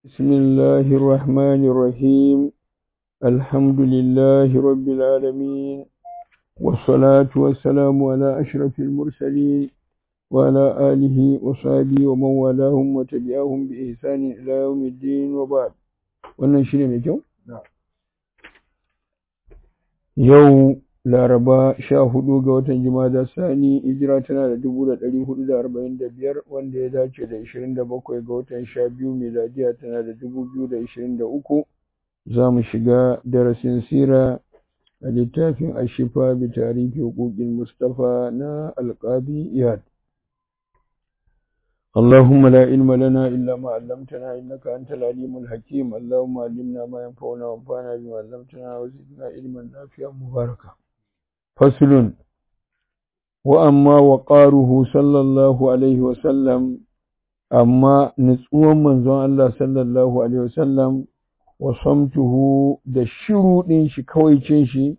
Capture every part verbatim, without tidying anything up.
بسم الله الرحمن الرحيم الحمد لله رب العالمين والصلاة والسلام على أشرف المرسلين وعلى آله وصحبه ومن والاهم وتبعهم بإحسان إلى يوم الدين وبعد wannan shine mai kyau yau laraba sha hudu ga watan jumada sani hijira tana da dubu da ɗari hudu da arba'in da biyar wanda ya dace da ishirin da bakwai ga watan sha biyu miladiya tana da dubu biyu da ishirin da uku za mu shiga darasin sira a littafin ashifa bi tarihi huquqil mustafa na alqabi iyad اللهم لا علم لنا إلا ما علمتنا إنك أنت العليم الحكيم اللهم علمنا ما ينفعنا وانفعنا بما علمتنا وزدنا علما نافعا مباركا فصل وأما وقاره صلى الله عليه وسلم أما نسوى منزون الله صلى الله عليه وسلم وصمته دشروط شكويتين شي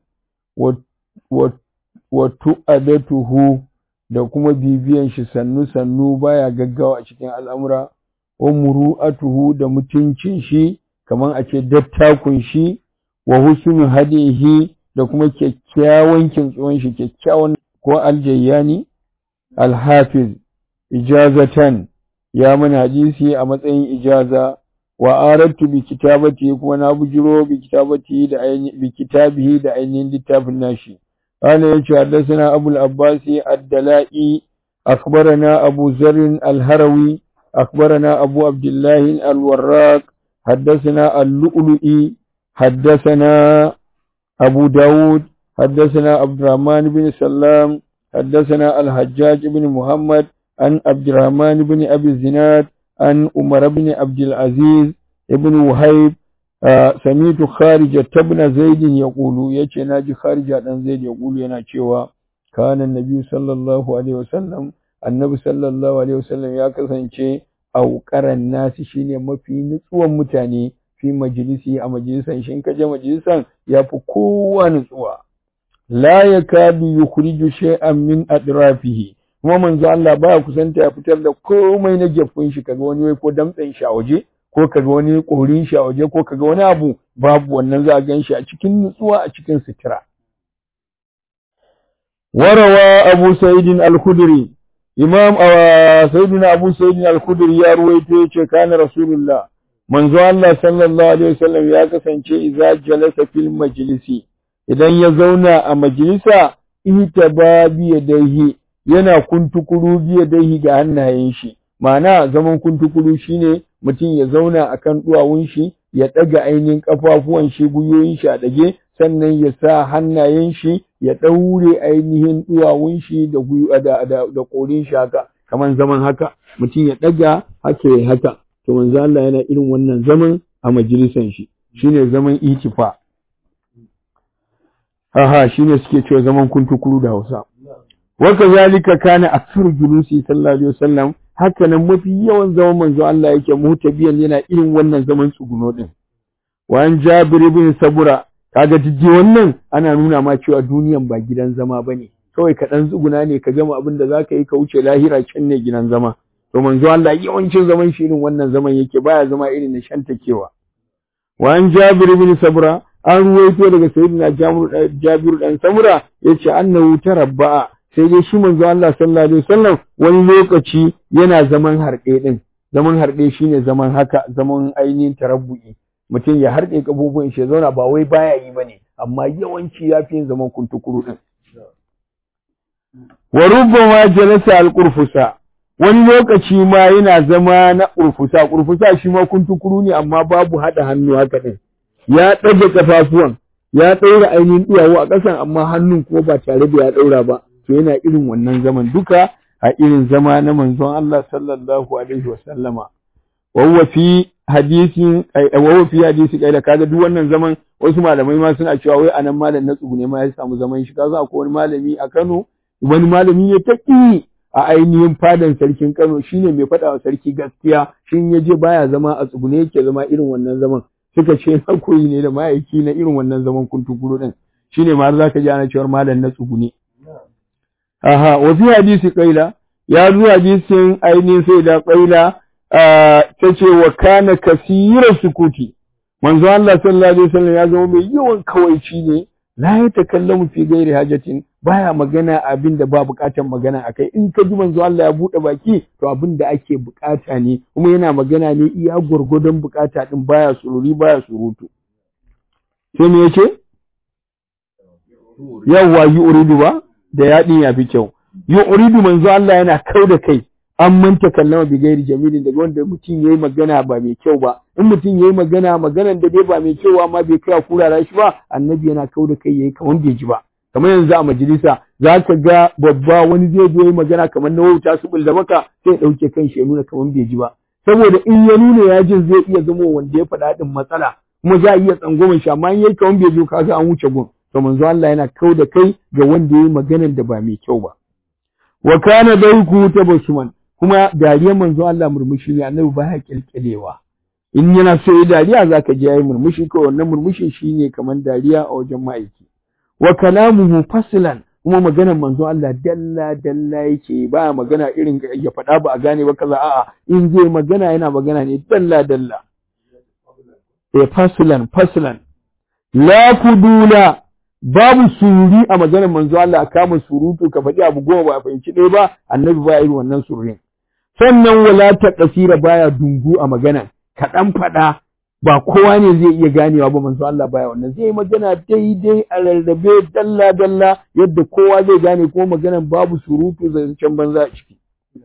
وتؤدته da kuma bibiyan shi sannu-sannu baya gaggawa a cikin al'amura, wa muru'atuhu da mutuncin shi, kamar a ce dattakun shi, wa husnu hadihi da kuma kyakkyawan kintsuwan shi, kyakkyawan ko aljayyani, alhafiz, ijazatan, ya mana hadisi a matsayin ijaza, wa arattu bi kitabati kuma na bujiro bi kitabati da ainihin bi kitabihi da ainihin littafin nashi. قال يجي حدثنا أبو العباس الدلائي أخبرنا أبو ذر الهروي أخبرنا أبو عبد الله الوراق حدثنا اللؤلؤي حدثنا أبو داود حدثنا عبد الرحمن بن سلام حدثنا الحجاج بن محمد عن عبد الرحمن بن أبي الزناد عن عمر بن عبد العزيز ابن وهيب سميت خارجة ابن زيد يقول يجي ناجي خارجة ابن زيد يقول ينا cewa كان النبي صلى الله عليه وسلم النبي صلى الله عليه وسلم ya kasance auqaran nasi shine mafi nutsuwan mutane fi majalisi a majalisan shin kaje majalisan yafi kowa nutsuwa la yakadu yukhriju shay'an min adrafihi kuma manzo Allah baya kusanta ya fitar da komai na gefun shi kaga wani wai ko damtsen shi a waje ko kaga wani korin shi a waje ko kaga wani abu babu wannan za a gan shi a cikin nutsuwa a cikin sutura. Warawa Abu Sa'id al-Khudri Imam Sayyidina Abu Sa'id al-Khudri ya ruwaito yace kana Rasulullah manzo Allah sallallahu alaihi wasallam ya kasance idza jalasa fil majlisi idan ya zauna a majalisa itaba bi yadayhi yana kuntukuru bi yadayhi ga hannayen shi ma'ana zaman kuntukuru shine mutum ya zauna akan duwawun shi ya daga ainihin kafafuwan shi guyoyin shi a dage sannan ya sa hannayen shi ya daure ainihin duwawun shi da da da, da korin shi haka kaman zaman haka mutum ya daga haka ya haka to manzo Allah yana irin wannan zaman a majalisan shi shine zaman itifa aha shine suke cewa zaman kuntukuru da Hausa wa kazalika kana aksuru julusi sallallahu alaihi wasallam haka nan mafi yawan zaman manzo Allah yake mutabiyan yana irin wannan zaman tsuguno din wa an Jabir ibn Sabura kaga jiji wannan ana nuna ma cewa duniyan ba gidan zama bane kawai ka dan tsuguna ne ka gama abin da zaka yi ka wuce lahira can ne gidan zama to manzo Allah yawancin zaman shi irin wannan zaman yake baya zama irin na shantakewa wa an Jabir ibn Sabura an ruwaito daga sayyidina Jabir dan Samura yace annahu tarabba sai dai shi manzo Allah sallallahu alaihi wasallam wani lokaci yana zaman harɗe din zaman harɗe shine zaman haka zaman ainihin tarabbu'i mutum ya harɗe kabubuwan shi zauna ba wai baya yi bane amma yawanci yafi yin zaman kuntukuru din wa rubbama jalasa al-qurfusa wani lokaci ma yana zama na qurfusa qurfusa shi ma kuntukuru ne amma babu hada hannu haka din ya ɗaga kafafuwan ya ɗaura ainihin duwawu a ƙasan amma hannun kuma ba tare da ya ɗaura ba to yana irin wannan zaman duka a irin zama na manzon Allah sallallahu alaihi wa sallama wa huwa fi hadisin wa huwa fi hadisi kaida kaga duk wannan zaman wasu malamai ma suna cewa wai anan malam na tsugune ma ya samu zaman shi kaza akwai wani malami a Kano wani malami ya taki a ainihin fadan sarkin Kano shine mai faɗa wa sarki gaskiya shin yaje baya zama a tsugune yake zama irin wannan zaman suka ce na koyi ne da ma'aiki na irin wannan zaman kuntukuru din shine ma har zaka ji ana cewa malam na tsugune aha wa fi hadisi qaila ya zo hadisin ainihin sai da qaila ta ce wa kana kasira sukuti manzo Allah sallallahu alaihi wasallam ya zama mai yawan kawaici ne la ya takallamu fi ghairi hajatin baya magana abin da ba bukatan magana akai in ka ji manzo Allah ya bude baki to abin da ake bukata ne kuma yana magana ne iya gurgudun bukata din baya sururi baya surutu sai me yace yawa yi uridu ba da yadin ya fi kyau yi uridu manzo Allah yana kauda kai an manta kallama bi gairi jamilin daga wanda mutum yayi magana ba mai kyau ba in mutum yayi magana maganan da dai ba mai kyau amma bai kai kurara shi ba annabi yana kauda kai yayi kaman bai ji ba kamar yanzu a majalisa zaka ga babba wani zai zo yayi magana kamar na wauta su bulda maka sai ya dauke kan shi ya nuna kaman bai ji ba saboda in ya nuna ya jin zai iya zama wanda ya faɗa din matsala kuma za a iya tsangwamar shi amma in yayi kaman bai ji kaga an wuce gun to manzo Allah yana kauda kai ga wanda yayi maganan da ba mai kyau ba wa kana dauku tabassuman kuma dariyar manzo Allah murmushi ne annabi ba ya kilkilewa in yana so yi dariya zaka ji yayi murmushi ko wannan murmushin shine kaman dariya a wajen ma'aiki wa kalamuhu faslan kuma maganar manzo Allah dalla dalla yake ba magana irin ya faɗa ba a gane ba kaza a'a in zai magana yana magana ne dalla dalla eh faslan faslan la kudula babu sururi a maganar manzo Allah a kama surutu ka faɗi abu goma ba a fahimci ɗaya ba annabi ba irin wannan sururin sannan wala ta kasira baya dungu a magana kaɗan faɗa ba kowa ne zai iya ganewa ba manzo Allah baya wannan zai magana daidai a rarrabe dalla dalla yadda kowa zai gane kuma maganar babu surutu zancen banza a ciki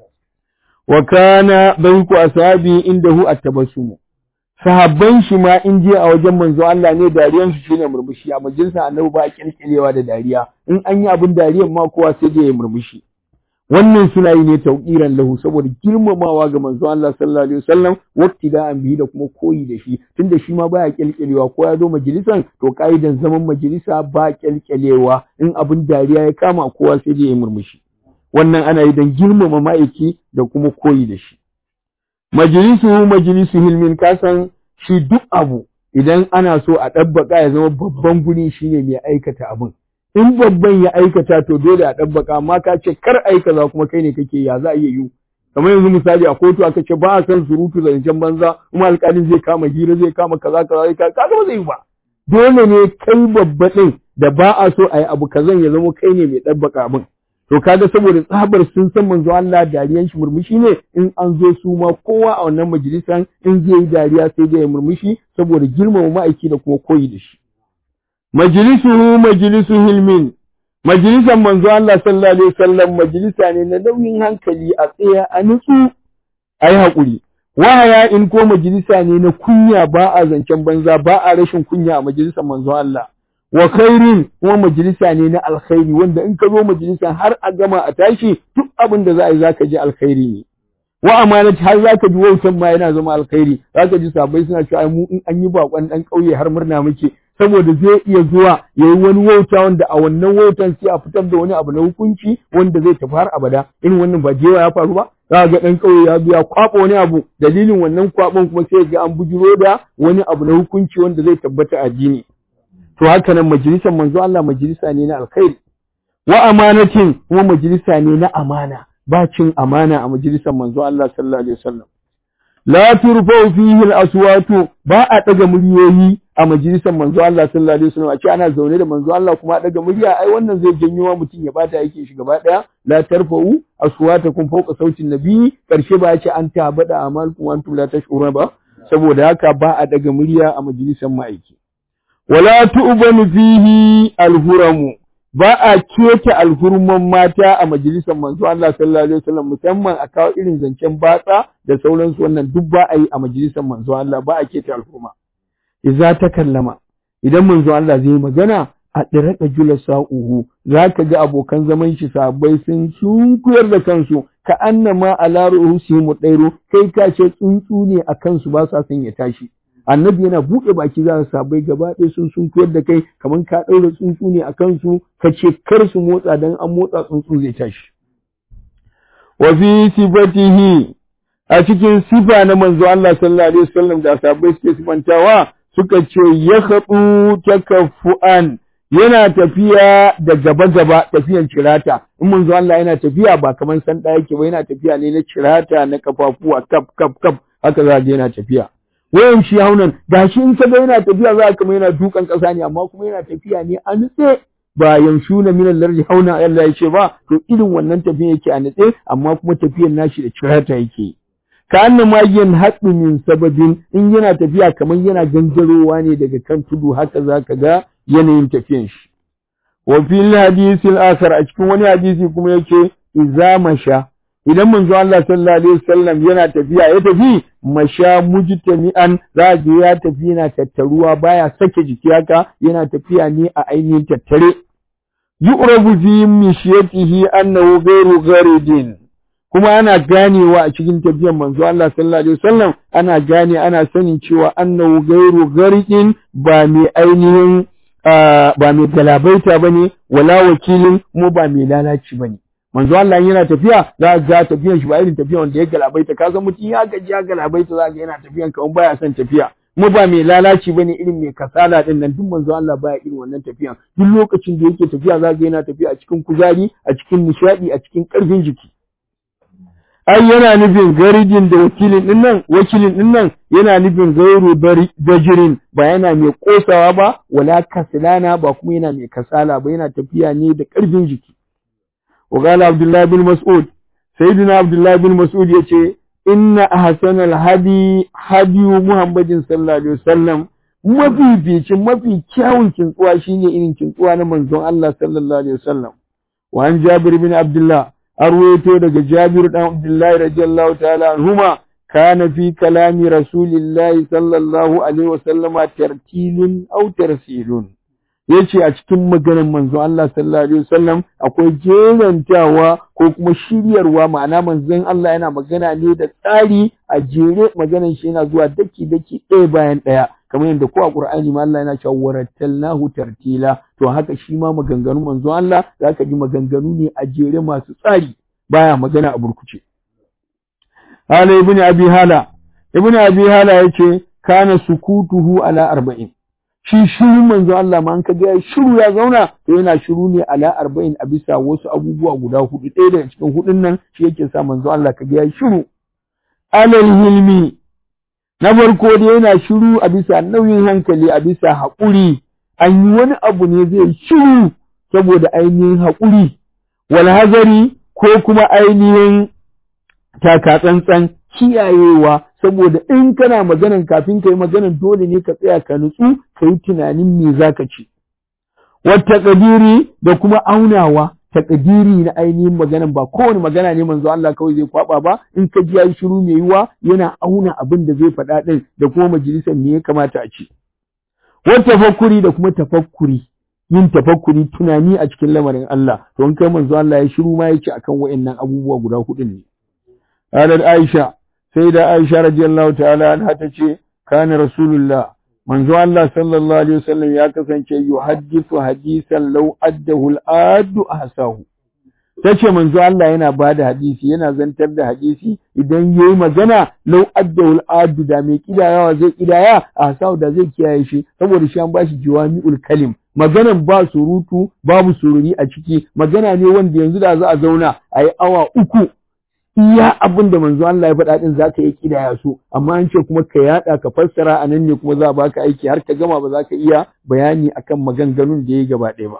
wa kana baiku ashabi indahu at-tabassum sahabban shi ma in je a wajen manzo Allah ne dariyan su shine murmushi a majalisa annabi ba kirkirewa da dariya in an yi abin dariyan ma kowa sai dai ya murmushi wannan suna yi ne tauqiran lahu saboda girmamawa ga manzo Allah sallallahu alaihi wasallam waktida'an bihi da kuma koyi da shi tunda shi ma baya kirkirewa ko ya zo majalisan to kaidan zaman majalisa ba kirkirewa in abin dariya ya kama kowa sai dai ya murmushi wannan ana yi dan girmama ma'aiki da kuma koyi da shi majalisu majalisu hilmin kasan shi duk abu idan ana so a ɗabbaka ya zama babban guri shine mai aikata abin in babban ya aikata to dole a ɗabbaka amma ka ce kar aikata kuma kai ne kake ya za a iya yi kamar yanzu misali a kotu aka ce ba a san surutu zancen banza kuma alƙalin zai kama hira zai kama kaza kaza zai kama kaga ba zai yi ba dole ne kai babba ɗin da ba a so a yi abu kazan ya zama kai ne mai ɗabbaka abin to kaga saboda tsabar sun san manzo Allah dariyan shi murmushi ne in an zo su ma kowa a wannan majalisan in zai yi dariya sai dai ya murmushi saboda girmama ma'aiki da kuma koyi da shi majlisuhu majlisu hilmin majlisan manzo Allah sallallahu alaihi wasallam majalisa ne na nauyin hankali a tsaya a nutsu ai hakuri wahaya in ko majalisa ne na kunya ba a zancen banza ba a rashin kunya a majalisan manzo Allah wa khairin kuma majalisa ne na alkhairi wanda in ka zo majalisan har a gama a tashi duk abin da za a yi zaka ji alkhairi ne wa amanati har zaka ji wautan ma yana zama alkhairi zaka ji sabai suna cewa mu in an yi bakon dan kauye har murna muke saboda zai iya zuwa yayi wani wauta wanda a wannan wautan sai a fitar da wani abu na hukunci wanda zai tafi har abada irin wannan ba jewa ya faru ba za ga dan kauye ya biya kwaba wani abu dalilin wannan kwabon kuma sai ga an bujiro da wani abu na hukunci wanda zai tabbata a addini to haka nan majalisar manzo Allah majalisa ne na alkhairi wa amanatin kuma majalisa ne na amana ba cin amana a majalisar manzo Allah sallallahu alaihi wasallam la turfa'u fihi al-aswatu ba a daga muryoyi a majalisar manzo Allah sallallahu alaihi wasallam a ce ana zaune da manzo Allah kuma a daga murya ai wannan zai janyo wa mutum ya bata yake shi gaba daya la tarfa'u aswatakum fawqa sautin nabi karshe ba ya ce an tabada amalkum wa antum la tash'uruna ba saboda haka ba a daga murya a majalisar ma'aiki wala tu'banu fihi al-huramu ba a keta alhurman mata a majalisar manzo Allah sallallahu alaihi wasallam musamman a kawo irin zancen batsa da sauransu wannan duk ba a yi a majalisar manzo Allah ba a keta alhurma idza takallama idan manzo Allah zai magana a diraka julasa'uhu zaka ga abokan zaman shi sahabbai sun sunkuyar da kansu ka annama ala ruhusihim dairu kai ka ce tsuntsu ne a kansu ba sa son ya tashi annabi yana buɗe baki za su sabai gaba ɗaya sun sun koyar da kai kamar ka ɗaura tsuntsu ne a kansu ka ce kar su motsa dan an motsa tsuntsu zai tashi wa fi sifatihi a cikin sifa na manzo Allah sallallahu alaihi wasallam da sahabbai suke sifantawa suka ce ya khadu takaffuan yana tafiya da gaba-gaba tafiyan cirata in manzo Allah yana tafiya ba kamar san ɗaya yake ba yana tafiya ne na cirata na kafafuwa kaf kaf kaf haka za ga yana tafiya wayan shi haunan gashi in ka ga yana tafiya za ka yana dukan ƙasa ne amma kuma yana tafiya ne a nutse ba yanshuna min al-lardi hauna Allah ya ce ba to irin wannan tafiya yake a nutse amma kuma tafiyan nashi da cirata yake ka anna ma yin haɗu min sababin in yana tafiya kamar yana gangarowa ne daga kan tudu haka zaka ga yanayin tafiyan shi wa fil hadisi al-akhar a cikin wani hadisi kuma yake idza masha idan manzo Allah sallallahu alaihi wasallam yana tafiya ya tafi masha mujtami'an za ga ya tafi yana tattaruwa baya sake jiki haka yana tafiya ne a ainihin tattare yu'rafu fi mishiyatihi annahu ghayru gharidin kuma ana ganewa a cikin tafiyar manzo Allah sallallahu alaihi wasallam ana gane ana sanin cewa annahu ghayru gharidin ba mai ainihin ba mai galabaita bane wala wakilin mu ba mai lalaci bane manzo Allah yana tafiya za ga tafiyan shi ba irin tafiya wanda ya galabaita ka san mutum ya gaji ya galabaita za ga yana tafiyan ka baya son tafiya mu ba mai lalaci bane irin mai kasala din nan duk manzo Allah baya irin wannan tafiyan duk lokacin da yake tafiya za ga yana tafiya a cikin kuzari a cikin nishadi a cikin karfin jiki ai yana nufin garijin da wakilin din nan wakilin din nan yana nufin gairu dajirin ba yana mai kosawa ba wala kasalana ba kuma yana mai kasala ba yana tafiya ne da karfin jiki وقال عبد الله بن مسعود سيدنا عبد الله بن مسعود yace inna ahsanal hadi hadi Muhammadin sallallahu alaihi wasallam mafificin mafi kyawun kintsuwa shine irin kintsuwa na manzon Allah sallallahu alaihi wasallam wa an Jabir bin Abdullah arwayo daga Jabir dan Abdullah radiyallahu ta'ala anhuma kana fi kalami rasulillahi sallallahu alaihi wasallama tartilun aw tarsilun yace a cikin maganar manzo Allah sallallahu alaihi wasallam akwai jerantawa ko kuma shiryarwa ma'ana manzon Allah yana magana ne da tsari a jere maganar shi yana zuwa daki daki ɗaya bayan ɗaya kamar yadda ko a Qur'ani ma Allah yana cewa warattalnahu tartila to haka shi ma maganganun manzo Allah zaka ji maganganu ne a jere masu tsari baya magana a burkuce Hala ibn Abi Hala ibn Abi Hala yace kana sukutuhu ala arba'in shi shiru manzo Allah ma an ka ga shiru ya zauna to yana shiru ne ala arba'in a bisa wasu abubuwa guda hudu ɗaya daga cikin hudun nan shi yake sa manzo Allah ka ga shiru alal hilmi na farko da yana shiru a bisa nauyin hankali a bisa haƙuri an yi wani abu ne zai shiru saboda ainihin haƙuri wal hazari ko kuma ainihin takatsantsan kiyayewa saboda in kana maganan kafin kai maganan dole ne ka tsaya ka nutsu ka yi tunanin me zaka ci wata kadiri da kuma aunawa takadiri na ainihin maganan ba kowane magana ne manzo Allah kawai zai kwaba ba in ka ji yayi shiru mai yiwa yana auna abin da zai faɗa din da kuma majalisar me ya kamata a ci wata tafakkuri da kuma tafakkuri yin tafakkuri tunani a cikin lamarin Allah to in kai manzo Allah ya shiru ma yake akan wayannan abubuwa guda hudu ne Halar Aisha sai da Aisha radiyallahu ta'ala anha tace kana rasulullah manzo Allah sallallahu alaihi wasallam ya kasance yuhaddithu hadisan law addahu al-addu ahsahu tace manzo Allah yana bada hadisi yana zantar da hadisi idan yayi magana law addahu al-addu da mai kidayawa zai kidaya ahsahu da zai kiyaye shi saboda shi an bashi jawami'ul kalim maganan ba surutu babu sururi a ciki magana ne wanda yanzu da za a zauna ayi awa uku iya abin da manzo Allah ya faɗa din zaka yi kidaya su amma an ce kuma ka yada ka fassara anan ne kuma za a baka aiki har ka gama ba za ka iya bayani akan maganganun da yayi gaba ɗaya ba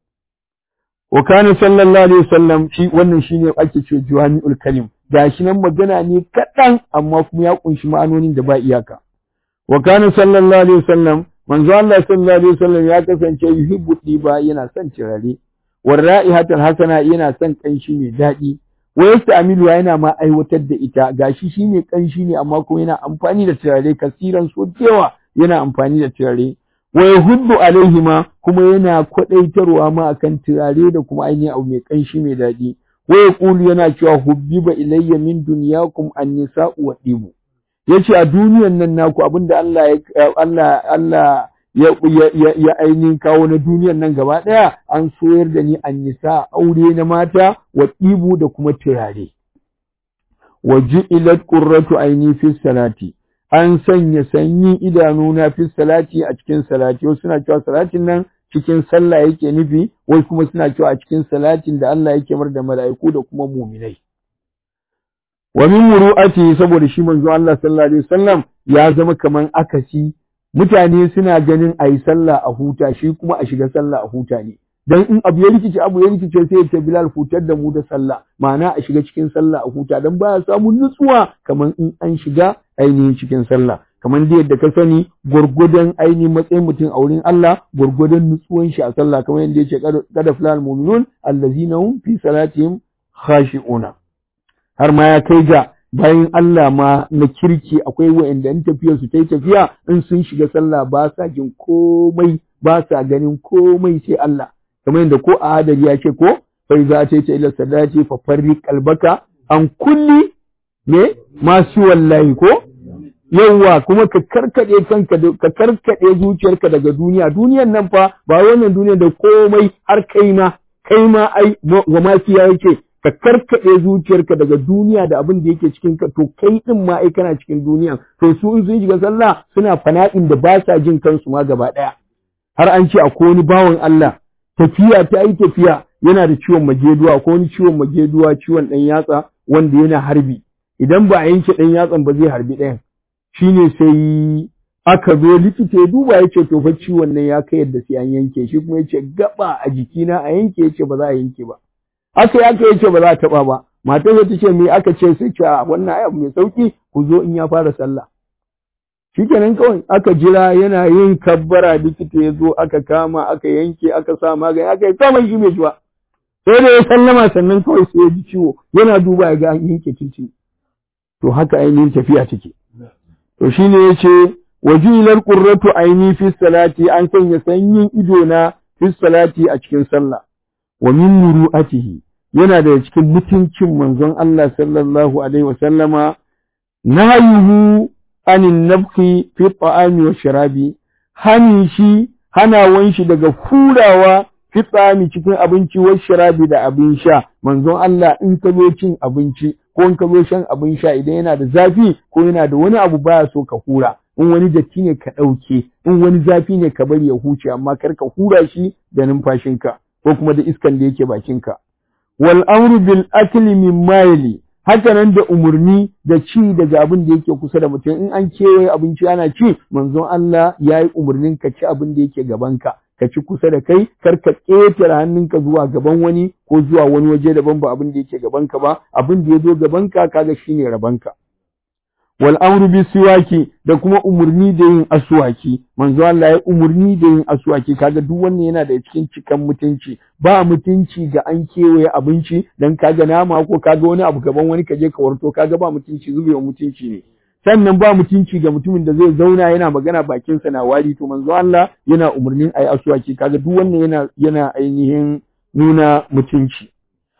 wa kana sallallahu alaihi wasallam shi wannan shine ake cewa jawami'ul kalim gashi nan magana ne kadan amma kuma ya kunshi ma'anonin da ba iyaka wa kana sallallahu alaihi wasallam manzo Allah sallallahu alaihi wasallam ya kasance yuhibbu diba yana son tirare war ra'ihatul hasana yana son kanshi mai daɗi wa yasta'milu yana ma aiwatar da ita gashi shine kanshi ne amma kuma yana amfani da turare kasiran so cewa yana amfani da turare wa yahuddu alaihima kuma yana kwadaitarwa ma akan turare da kuma ainihin abu mai kanshi mai dadi wa yaqulu yana cewa hubbiba ilayya min dunyakum an-nisa'u wa dibu yace a duniyan nan naku abinda Allah ya Allah Allah ya ya ya ainihin kawo na duniyan nan gaba daya an soyar da ni annisa aure na mata wa dibu da kuma turare wajilat qurratu aini fi salati an sanya sanyi idanu na fi salati a cikin salati wasu suna cewa salatin nan cikin sallah yake nufi, wai kuma suna cewa a cikin salatin da Allah yake mar da mala'iku da kuma mu'minai. Wa min muru'ati, saboda shi manzo Allah sallallahu alaihi wasallam ya zama kaman akasi, mutane suna ganin ayi sallah a huta, shi kuma a shiga sallah a huta ne. Dan in abu ya rikice abu ya rikice sai ta Bilal hutar da mu da sallah, ma'ana a shiga cikin sallah a huta, dan baya samun nutsuwa kaman in an shiga ainihin cikin sallah. Kamar da yadda ka sani gurgudan ainihin matsayin mutum a wurin Allah gurgudan nutsuwan shi a sallah, kamar yadda yace kada fulal mu'minun allazina hum fi salatihim khashi'una. Har ma ya kai ga bayan Allah ma na kirki akwai wa'anda in tafiyar su tai tafiya in sun shiga sallah ba sa jin komai, ba sa ganin komai sai Allah. Kamar yadda ko a hadari ya ce ko fa iza ta ila sadati fa farriq qalbaka an kulli ne masu wallahi ko yawwa, kuma ka karkade kanka ka karkade zuciyarka daga duniya. Duniyan nan fa ba wannan duniyar da komai har kai ma kai ma ai wa mafiya yake ka karkade zuciyarka daga duniya da abin da yake cikin ka, to kai din ma ai kana cikin duniya. To su in sun shiga sallah suna fana'in da ba sa jin kansu ma gaba daya. Har an ce akwai wani bawan Allah tafiya ta yi tafiya yana da ciwon mageduwa, ko wani ciwon mageduwa ciwon dan yatsa wanda yana harbi, idan ba a yanke dan yatsan ba zai harbi ɗayan. Shine sai aka zo likita ya duba ya ce to fa ciwon nan ya kai yadda sai an yanke shi, kuma ya ce gaba a jikina a yanke, ya ce ba za a yanke ba. Aka yi aka ya ce ba za a taɓa ba. Matar ta ce me aka ce, sai ce wannan ai abu mai sauki, ku zo in ya fara sallah. Shikenan kawai aka jira yana yin kabbara, likita ya zo aka kama aka yanke aka sa magani aka yi kama shi mai jiwa. Sai da ya sallama sannan kawai sai ya ji ciwo, yana duba ya ga an yanke cici. To haka ainihin tafiya take. To shi ne ya ce, wajilar ƙurratu aini fi salati, an sanya sanyin ido na fi salati a cikin sallah. Wa min muru'atihi, yana da cikin mutuncin manzon Allah sallallahu alaihi wa sallama, nahayuhu anin nafki fi ta'ami wa sharabi, hani shi hanawan shi daga furawa fi ta'ami cikin abinci wa sharabi da abin sha. Manzon Allah in ka zo cin abinci ko in ka zo shan abin sha, idan yana da zafi ko yana da wani abu baya so ka hura, in wani datti ne ka ɗauke, in wani zafi ne ka bari ya huce, amma kar ka hura shi da numfashinka ko kuma da iskan da yake bakinka. Wal amru bil akli min mayli, haka nan da umurni da ci daga abin da yake kusa da mutum. In an kewaye abinci ana ci, manzon Allah ya yi umurnin ka ci abin da yake gabanka, ka ci kusa da kai, kar ka ƙetare hannunka zuwa gaban wani ko zuwa wani waje daban ba abin da yake gabanka ba, abin da ya zo gabanka kaga shine rabanka. Wal amru bi siwaki, da kuma umurni da yin aswaki. Manzo Allah ya umurni da yin aswaki, kaga duk wannan yana da cikin cikan mutunci. Ba mutunci ga an kewaye abinci dan kaga nama ko kaga wani abu gaban wani kaje ka warto, kaga ba mutunci, zubewa mutunci ne. Sannan ba mutunci ga mutumin da zai zauna yana magana bakinsa na wari, to manzo Allah yana umurnin ayi aswaki, kaga duk wannan yana yana ainihin nuna mutunci.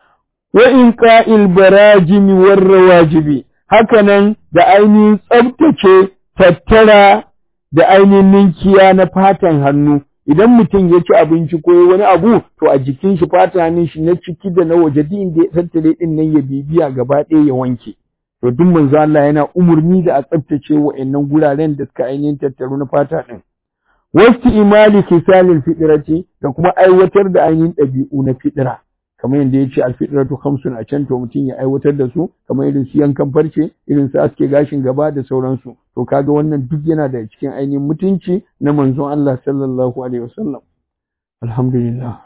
Wa in qa'il barajimi war rawajibi, hakanan da ainihin tsabtace tattara da ainihin ninkiya na fatan hannu. Idan mutum ya ci abinci ko wani abu, to a jikin shi fatan hannun shi na ciki da na waje duk inda ya tattare din nan ya bibiya gaba ɗaya ya wanke. To duk manzo Allah yana umurni da a tsabtace wa'annan guraren da suka ainihin tattaru na fata din. Wasti imali kisalil fitrati, da kuma aiwatar da ainihin ɗabi'u na fitra. Kamar yadda ya ce alfitratu khamsun a can, to mutum ya aiwatar da su, kamar irin su yankan farce, irin su aske gashin gaba da sauransu. To kaga wannan duk yana da cikin ainihin mutunci na manzon Allah sallallahu alaihi wasallam. Alhamdulillah.